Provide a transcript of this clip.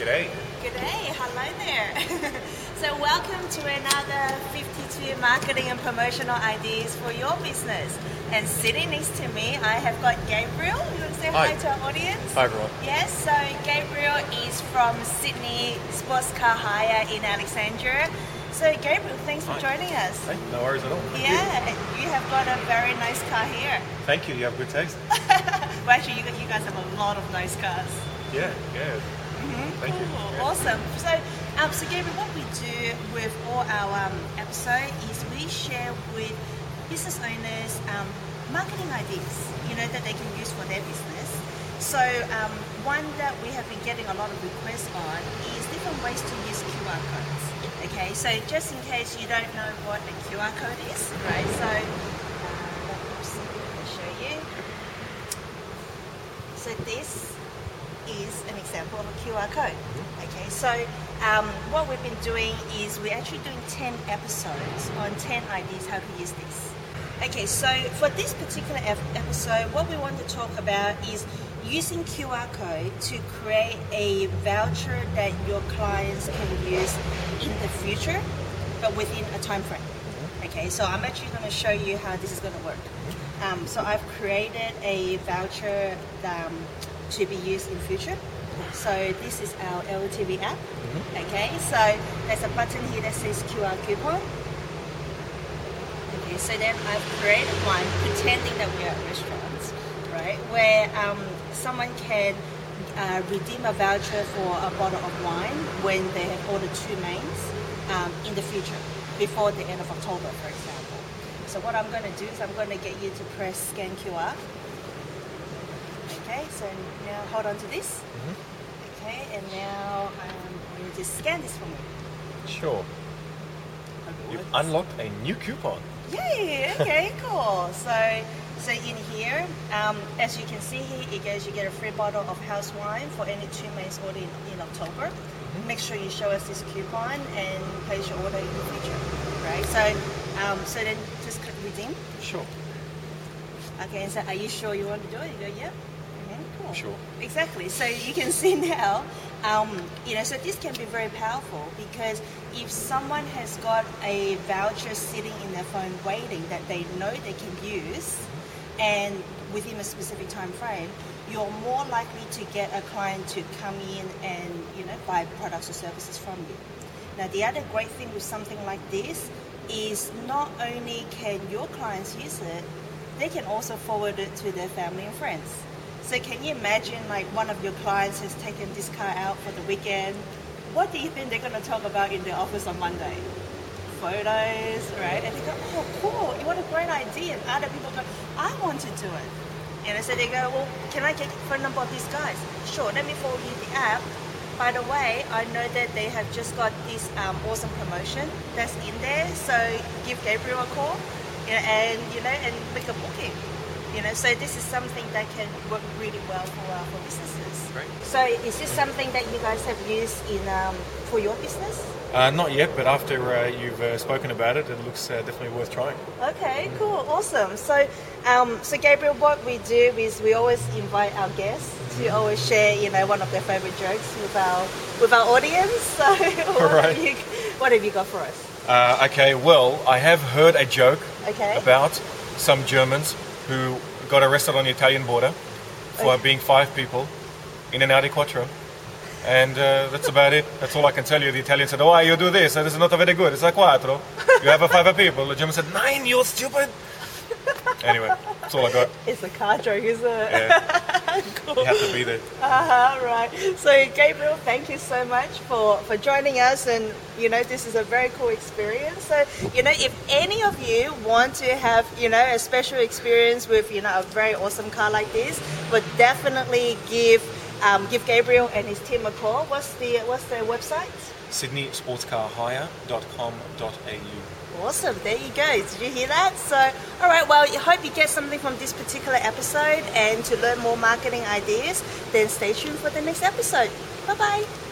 G'day. G'day, hello there. So welcome to another 52 marketing and promotional ideas for your business. And sitting next to me, I have got Gabriel. You want to say hi to our audience? Hi everyone. Yes, so Gabriel is from Sydney Sports Car Hire in Alexandria. So Gabriel, thanks for joining us. Hey, no worries at all. Yeah, you have got a very nice car here. Thank you. You have good taste. Well, actually, you guys have a lot of nice cars. Yeah. Thank you. Cool. Awesome. So Gabriel, what we do with all our episode is we share with business owners marketing ideas, that they can use for their business. So one that we have been getting a lot of requests on is different ways to use QR codes. Okay, so just in case you don't know what a QR code is, right? So let me show you. So this is an example of a QR code. Okay, so what we've been doing is we're actually doing 10 episodes on 10 ideas how to use this. Okay, so for this particular episode, what we want to talk about is using QR code to create a voucher that your clients can use in the future, but within a time frame. Okay, so I'm actually going to show you how this is going to work. So I've created a voucher to be used in future. So this is our LTV app. Okay, so there's a button here that says QR coupon. Okay, so then I've created one pretending that we are at restaurants, right? Where someone can redeem a voucher for a bottle of wine when they have ordered 2 mains in the future, before the end of October, for example. So what I'm going to do is I'm going to get you to press scan QR. Okay, so now hold on to this. Okay, and now you just scan this for me. Sure. You've unlocked a new coupon. Yay! Okay, cool. So in here, as you can see here, it goes you get a free bottle of house wine for any 2 mains ordered in October. Make sure you show us this coupon and place your order in the future. Right? So then just click redeem. Sure. Okay, and so are you sure you want to do it? You go, yeah. Cool. Sure. Exactly. So you can see now, so this can be very powerful because if someone has got a voucher sitting in their phone waiting that they know they can use, and within a specific time frame, you're more likely to get a client to come in and buy products or services from you. Now, the other great thing with something like this is not only can your clients use it, they can also forward it to their family and friends. So can you imagine one of your clients has taken this car out for the weekend? What do you think they're going to talk about in the office on Monday? Photos, right? And they go, oh, cool, what a great idea. And other people go, I want to do it. So they go, well, can I get the phone number of these guys? Sure, let me forward you the app. By the way, I know that they have just got this awesome promotion that's in there. So give Gabriel a call, and make a booking. So this is something that can work really well for businesses. Great. So is this something that you guys have used for your business? Not yet, but after you've spoken about it, it looks definitely worth trying. Okay, cool, awesome. So, Gabriel, what we do is we always invite our guests to always share, one of their favorite jokes with our audience. So, what have you got for us? Okay, well, I have heard a joke about some Germans who got arrested on the Italian border for being 5 people in an Audi Quattro. And that's about it. That's all I can tell you. The Italian said, oh, you do this. This is not very good. It's a quattro. You have a 5 people. The German said, 9, you stupid. Anyway, that's all I got. It's a car joke, isn't it? Yeah. Cool. You have to be there. Right. So, Gabriel, thank you so much for joining us. And, this is a very cool experience. So, if any of you want to have, a special experience with, a very awesome car like this, but definitely give Gabriel and his team a call. What's the website? SydneySportsCarHire.com.au. Awesome, there you go. Did you hear that? So, all right, well, I hope you get something from this particular episode, and to learn more marketing ideas, then stay tuned for the next episode. Bye-bye.